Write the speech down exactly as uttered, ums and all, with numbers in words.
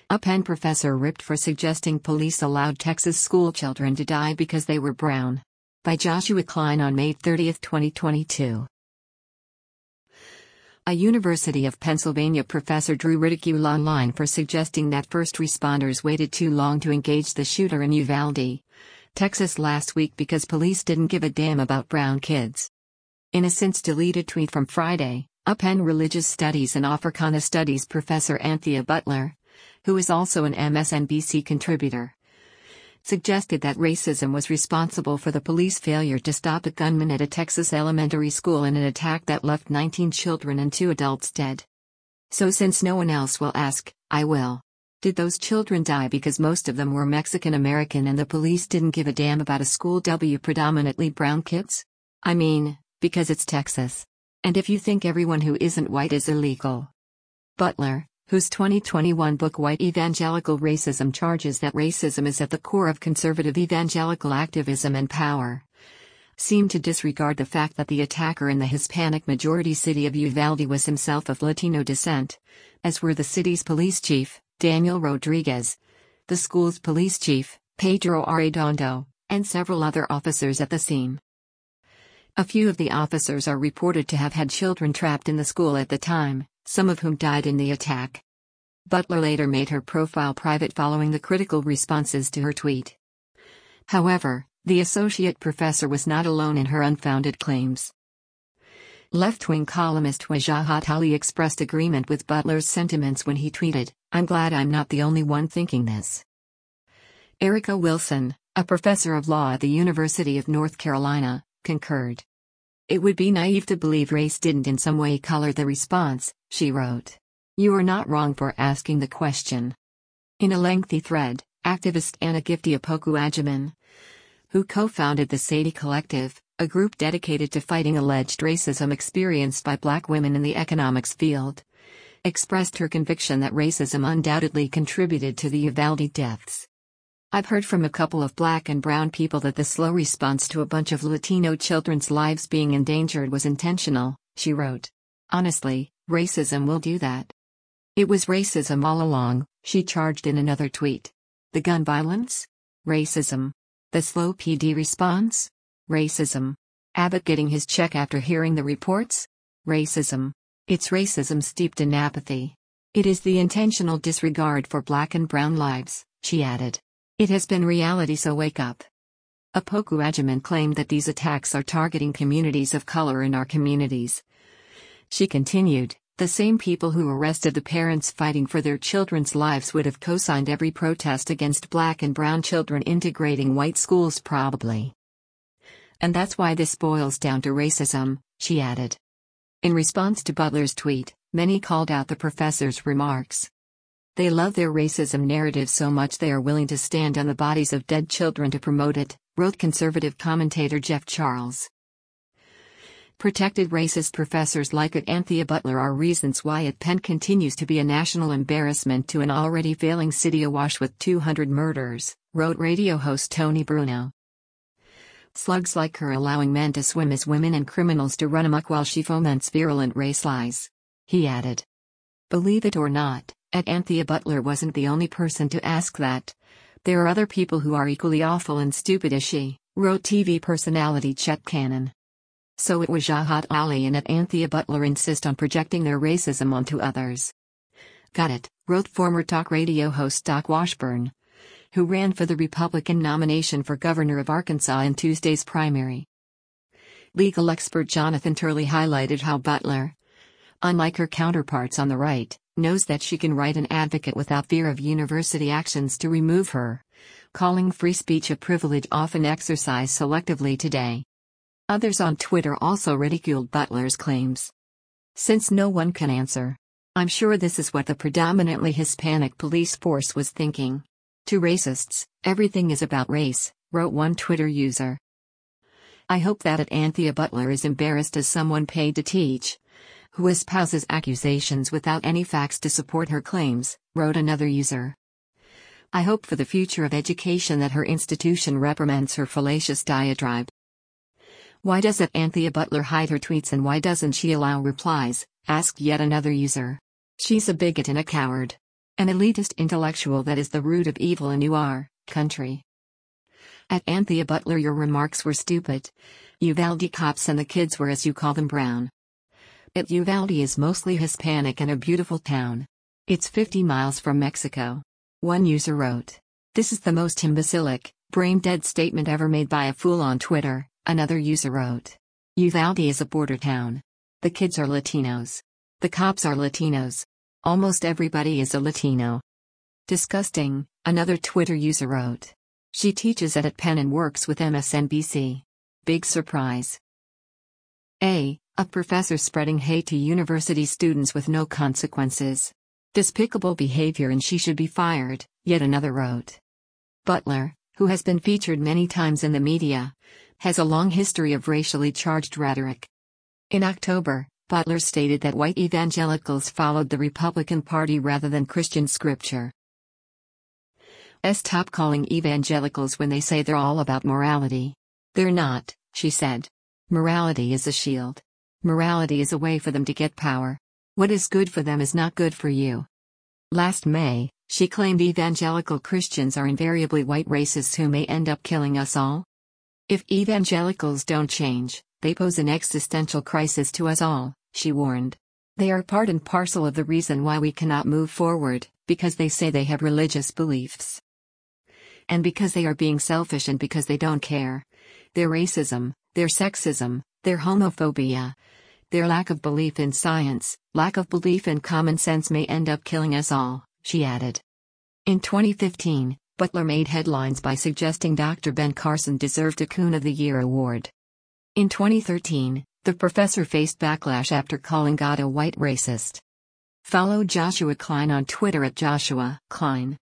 A Penn professor ripped for suggesting police allowed Texas schoolchildren to die because they were brown. By Joshua Klein on May thirtieth, twenty twenty-two. A University of Pennsylvania professor drew ridicule online for suggesting that first responders waited too long to engage the shooter in Uvalde, Texas last week because police didn't give a damn about brown kids. In a since-deleted tweet from Friday, a Penn religious studies and Africana studies professor Anthea Butler, who is also an M S N B C contributor, suggested that racism was responsible for the police failure to stop a gunman at a Texas elementary school in an attack that left nineteen children and two adults dead. So since no one else will ask, I will. Did those children die because most of them were Mexican American and the police didn't give a damn about a school W predominantly brown kids? I mean, because it's Texas. And if you think everyone who isn't white is illegal. Butler, whose twenty twenty-one book White Evangelical Racism charges that racism is at the core of conservative evangelical activism and power, seemed to disregard the fact that the attacker in the Hispanic-majority city of Uvalde was himself of Latino descent, as were the city's police chief, Daniel Rodriguez, the school's police chief, Pedro Arredondo, and several other officers at the scene. A few of the officers are reported to have had children trapped in the school at the time, some of whom died in the attack. Butler later made her profile private following the critical responses to her tweet. However, the associate professor was not alone in her unfounded claims. Left-wing columnist Wajahat Ali expressed agreement with Butler's sentiments when he tweeted, "I'm glad I'm not the only one thinking this." Erica Wilson, a professor of law at the University of North Carolina, concurred. "It would be naive to believe race didn't in some way color the response," she wrote. "You are not wrong for asking the question." In a lengthy thread, activist Anna Gifty Opoku-Agyeman, who co-founded the Sadie Collective, a group dedicated to fighting alleged racism experienced by black women in the economics field, expressed her conviction that racism undoubtedly contributed to the Uvalde deaths. "I've heard from a couple of black and brown people that the slow response to a bunch of Latino children's lives being endangered was intentional," she wrote. "Honestly, racism will do that." "It was racism all along," she charged in another tweet. "The gun violence? Racism. The slow P D response? Racism. Abbott getting his check after hearing the reports? Racism. It's racism steeped in apathy. It is the intentional disregard for black and brown lives," she added. "It has been reality, so wake up." Opoku-Agyeman claimed that these attacks are targeting communities of color in our communities. She continued, "The same people who arrested the parents fighting for their children's lives would have co-signed every protest against black and brown children integrating white schools probably. And that's why this boils down to racism," she added. In response to Butler's tweet, many called out the professor's remarks. "They love their racism narrative so much they are willing to stand on the bodies of dead children to promote it," wrote conservative commentator Jeff Charles. Protected racist professors like Anthea Butler are reasons why at Penn continues to be a national embarrassment to an already failing city awash with two hundred murders, wrote radio host Tony Bruno. "Slugs like her allowing men to swim as women and criminals to run amok while she foments virulent race lies," he added. Believe it or not, Anthea Butler wasn't the only person to ask that. "There are other people who are equally awful and stupid as she," wrote T V personality Chet Cannon. So it was Wajahat Ali and Anthea Butler insist on projecting their racism onto others. "Got it," wrote former talk radio host Doc Washburn, who ran for the Republican nomination for governor of Arkansas in Tuesday's primary. Legal expert Jonathan Turley highlighted how Butler, unlike her counterparts on the right, knows that she can write an advocate without fear of university actions to remove her, calling free speech a privilege often exercised selectively today. Others on Twitter also ridiculed Butler's claims. "Since no one can answer, I'm sure this is what the predominantly Hispanic police force was thinking. To racists, everything is about race," wrote one Twitter user. "I hope that Anthea Butler is embarrassed as someone paid to teach, who espouses accusations without any facts to support her claims," wrote another user. "I hope for the future of education that her institution reprimands her fallacious diatribe." "Why does Anthea Butler hide her tweets and why doesn't she allow replies?" asked yet another user. "She's a bigot and a coward. An elitist intellectual that is the root of evil in our country. At Anthea Butler, your remarks were stupid. Uvalde cops and the kids were, as you call them, brown. It Uvalde is mostly Hispanic and a beautiful town. It's fifty miles from Mexico. One user wrote. This is the most imbecilic, brain-dead statement ever made by a fool on Twitter, another user wrote. Uvalde is a border town. The kids are Latinos. The cops are Latinos. Almost everybody is a Latino. Disgusting, another Twitter user wrote. She teaches at Penn and works with M S N B C. Big surprise. A. A professor spreading hate to university students with no consequences. Despicable behavior and she should be fired, yet another wrote. Butler, who has been featured many times in the media, has a long history of racially charged rhetoric. In October, Butler stated that white evangelicals followed the Republican Party rather than Christian scripture. Stop calling evangelicals when they say they're all about morality. They're not, she said. Morality is a shield. Morality is a way for them to get power. What is good for them is not good for you. Last May, she claimed evangelical Christians are invariably white racists who may end up killing us all. If evangelicals don't change, they pose an existential crisis to us all, she warned. They are part and parcel of the reason why we cannot move forward, because they say they have religious beliefs. And because they are being selfish and because they don't care. Their racism, their sexism, their homophobia, their lack of belief in science, lack of belief in common sense may end up killing us all, she added. In twenty fifteen, Butler made headlines by suggesting Doctor Ben Carson deserved a Coon of the Year award. In twenty thirteen, the professor faced backlash after calling God a white racist. Follow Joshua Klein on Twitter at Joshua Klein.